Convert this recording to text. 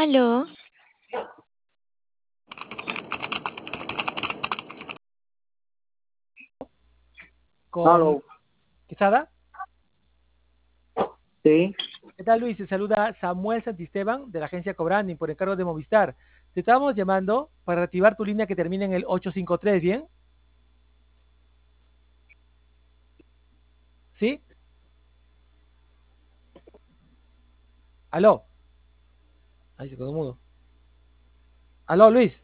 Aló, Con Aló, Quesada. sí, ¿Qué tal, Luis? Se saluda Samuel Santisteban de la agencia Cobranding por encargo de Movistar. Te estábamos llamando para reactivar tu línea que termina en el 853, ¿bien? ¿Sí? Aló. Ahí se quedó mudo. Aló, Luis.